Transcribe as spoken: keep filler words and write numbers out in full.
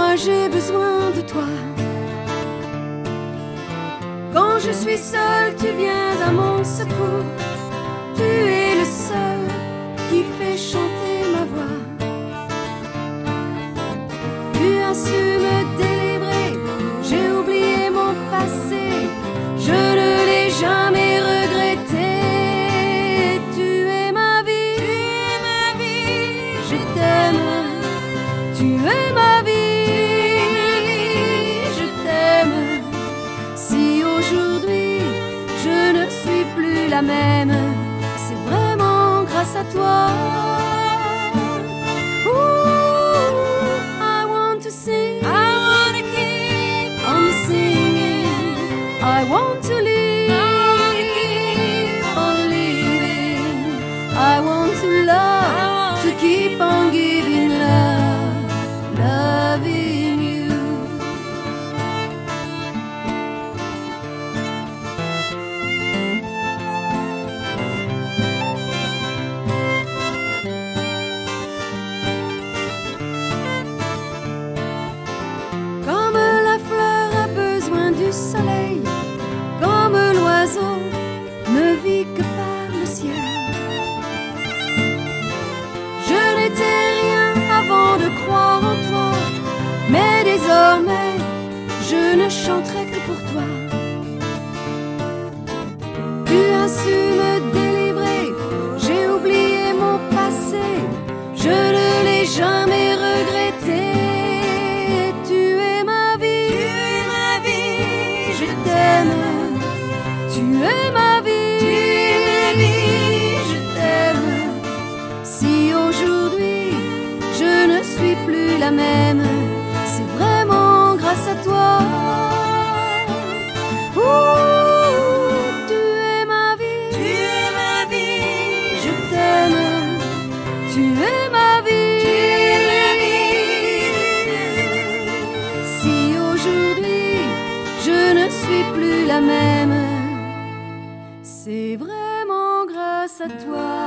moi j'ai besoin de toi. Quand je suis seule, tu viens à mon secours. Tu es le seul qui fait chanter ma voix. Tu as su me délivrer, j'ai oublié mon passé, je ne l'ai jamais regretté. Tu es ma vie, tu es ma vie, je t'aime. Tu es ma vie, je t'aime. Si aujourd'hui je ne suis plus la même, c'est vraiment grâce à toi. Ooh, I want to sing, I want to keep on singing, I want to live, I keep on living, I want to love, to keep on giving love, loving you. Comme la fleur a besoin du soleil, comme l'oiseau ne vit que par le ciel. Je n'étais rien avant de croire en toi, mais désormais je ne chanterai que pour toi. Tu as su me délivrer, j'ai oublié mon passé, je ne l'ai jamais regretté. Tu es ma vie, tu es ma vie, je t'aime. Tu es ma vie, tu es ma vie, je t'aime. Si aujourd'hui je ne suis plus la même, c'est vraiment grâce à toi. Ouh, tu es ma vie, tu es ma vie, je t'aime. Tu es ma vie, tu es ma vie. Si aujourd'hui je ne suis plus la même, c'est vraiment grâce à toi.